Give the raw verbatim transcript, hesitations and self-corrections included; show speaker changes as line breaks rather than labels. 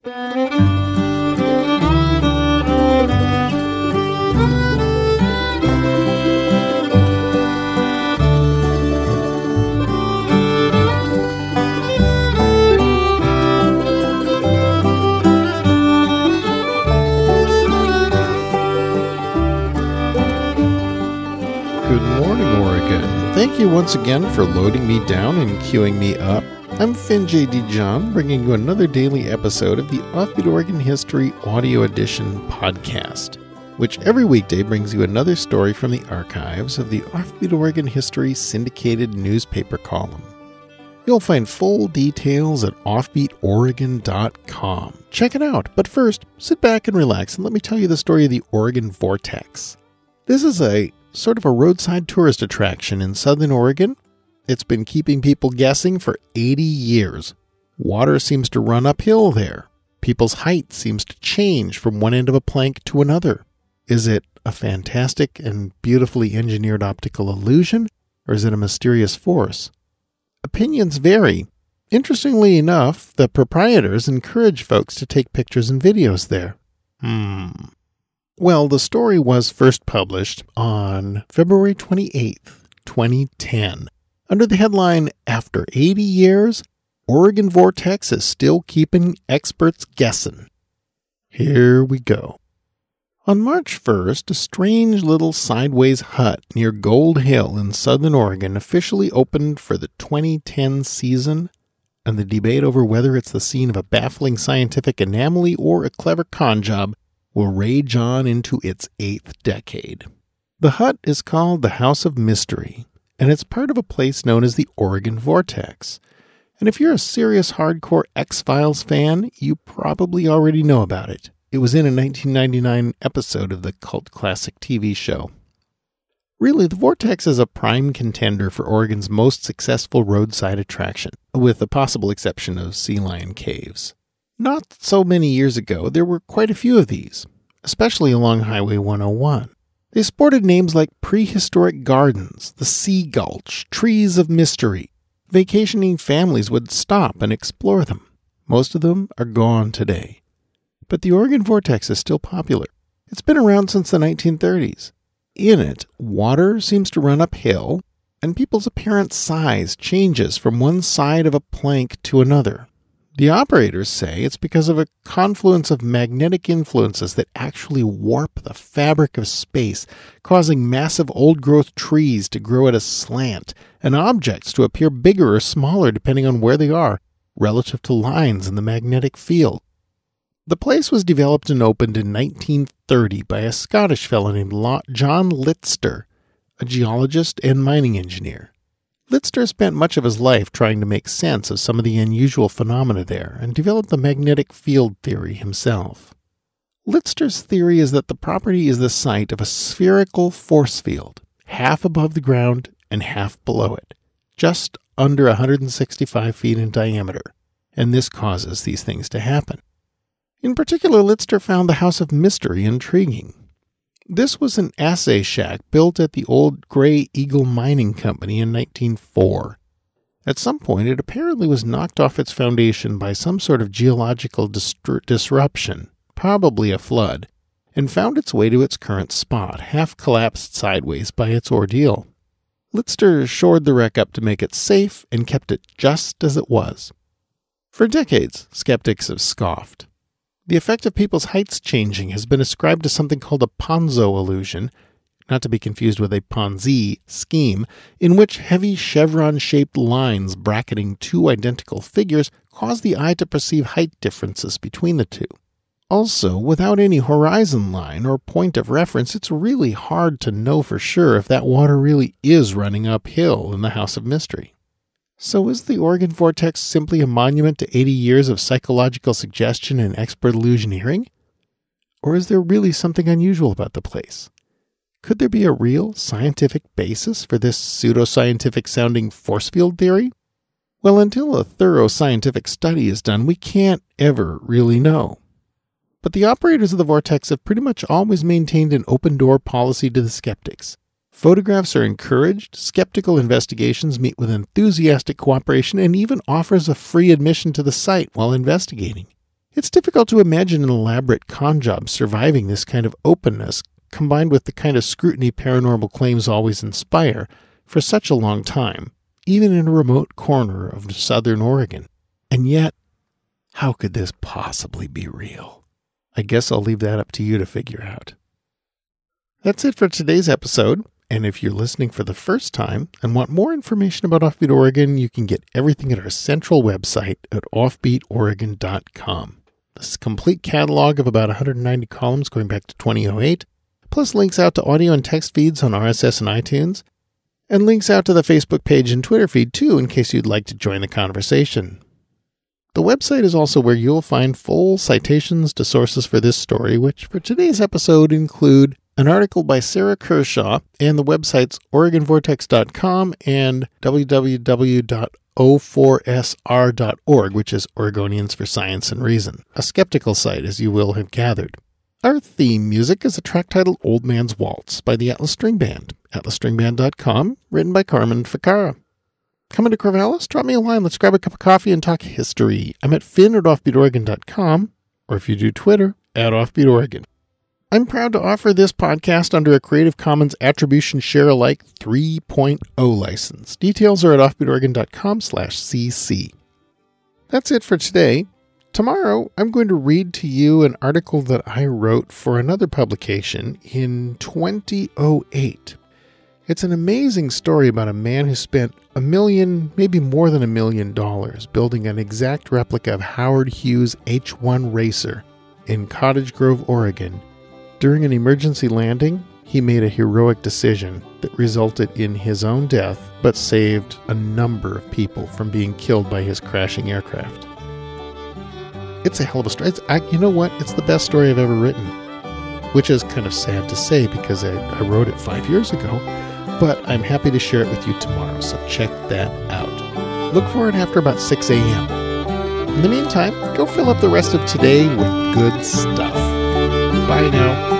Thank you once again for loading me down and queuing me up. I'm Finn J D. John, bringing you another daily episode of the Offbeat Oregon History Audio Edition podcast, which every weekday brings you another story from the archives of the Offbeat Oregon History syndicated newspaper column. You'll find full details at offbeat oregon dot com. Check it out, but first, sit back and relax and let me tell you the story of the Oregon Vortex. This is a sort of a roadside tourist attraction in southern Oregon. It's been keeping people guessing for eighty years. Water seems to run uphill there. People's height seems to change from one end of a plank to another. Is it a fantastic and beautifully engineered optical illusion, or is it a mysterious force? Opinions vary. Interestingly enough, the proprietors encourage folks to take pictures and videos there. Hmm... Well, the story was first published on February twenty-eighth, twenty ten, under the headline, After eighty years, Oregon Vortex is still keeping experts guessing. Here we go. On March first, a strange little sideways hut near Gold Hill in southern Oregon officially opened for the twenty ten season, and the debate over whether it's the scene of a baffling scientific anomaly or a clever con job will rage on into its eighth decade. The hut is called the House of Mystery, and it's part of a place known as the Oregon Vortex. And if you're a serious hardcore X-Files fan, you probably already know about it. It was in a nineteen ninety-nine episode of the cult classic T V show. Really, the Vortex is a prime contender for Oregon's most successful roadside attraction, with the possible exception of Sea Lion Caves. Not so many years ago, there were quite a few of these, especially along Highway one oh one. They sported names like Prehistoric Gardens, the Sea Gulch, Trees of Mystery. Vacationing families would stop and explore them. Most of them are gone today. But the Oregon Vortex is still popular. It's been around since the nineteen thirties. In it, water seems to run uphill, and people's apparent size changes from one side of a plank to another. The operators say it's because of a confluence of magnetic influences that actually warp the fabric of space, causing massive old-growth trees to grow at a slant, and objects to appear bigger or smaller depending on where they are, relative to lines in the magnetic field. The place was developed and opened in nineteen thirty by a Scottish fellow named John Litster, a geologist and mining engineer. Litster spent much of his life trying to make sense of some of the unusual phenomena there and developed the magnetic field theory himself. Litster's theory is that the property is the site of a spherical force field, half above the ground and half below it, just under one hundred sixty-five feet in diameter, and this causes these things to happen. In particular, Litster found the House of Mystery intriguing. This was an assay shack built at the old Gray Eagle Mining Company in nineteen oh four. At some point, it apparently was knocked off its foundation by some sort of geological distru- disruption, probably a flood, and found its way to its current spot, half collapsed sideways by its ordeal. Litster shored the wreck up to make it safe and kept it just as it was. For decades, skeptics have scoffed. The effect of people's heights changing has been ascribed to something called a Ponzo illusion, not to be confused with a Ponzi scheme, in which heavy chevron-shaped lines bracketing two identical figures cause the eye to perceive height differences between the two. Also, without any horizon line or point of reference, it's really hard to know for sure if that water really is running uphill in the House of Mystery. So is the Oregon Vortex simply a monument to eighty years of psychological suggestion and expert illusioneering? Or is there really something unusual about the place? Could there be a real scientific basis for this pseudoscientific-sounding force field theory? Well, until a thorough scientific study is done, we can't ever really know. But the operators of the Vortex have pretty much always maintained an open-door policy to the skeptics. Photographs are encouraged, skeptical investigations meet with enthusiastic cooperation, and even offers a free admission to the site while investigating. It's difficult to imagine an elaborate con job surviving this kind of openness, combined with the kind of scrutiny paranormal claims always inspire, for such a long time, even in a remote corner of southern Oregon. And yet, how could this possibly be real? I guess I'll leave that up to you to figure out. That's it for today's episode. And if you're listening for the first time and want more information about Offbeat Oregon, you can get everything at our central website at offbeat oregon dot com. This is a complete catalog of about one hundred ninety columns going back to two thousand eight, plus links out to audio and text feeds on R S S and iTunes, and links out to the Facebook page and Twitter feed too in case you'd like to join the conversation. The website is also where you'll find full citations to sources for this story, which for today's episode include an article by Sarah Kershaw and the websites oregon vortex dot com and w w w dot o four s r dot org, which is Oregonians for Science and Reason, a skeptical site, as you will have gathered. Our theme music is a track titled Old Man's Waltz by the Atlas String Band, atlas string band dot com, written by Carmen Ficarra. Coming to Corvallis? Drop me a line. Let's grab a cup of coffee and talk history. I'm at finn at offbeat oregon dot com, or if you do Twitter, at offbeatoregon. I'm proud to offer this podcast under a Creative Commons Attribution Share Alike three point oh license. Details are at offbeat oregon dot com slash c c. That's it for today. Tomorrow, I'm going to read to you an article that I wrote for another publication in twenty oh eight. It's an amazing story about a man who spent a million, maybe more than a million dollars building an exact replica of Howard Hughes' H one Racer in Cottage Grove, Oregon. During an emergency landing, he made a heroic decision that resulted in his own death, but saved a number of people from being killed by his crashing aircraft. It's a hell of a story. It's, I, you know what? It's the best story I've ever written, which is kind of sad to say because I, I wrote it five years ago, but I'm happy to share it with you tomorrow, so check that out. Look for it after about six a.m. In the meantime, go fill up the rest of today with good stuff. Bye now.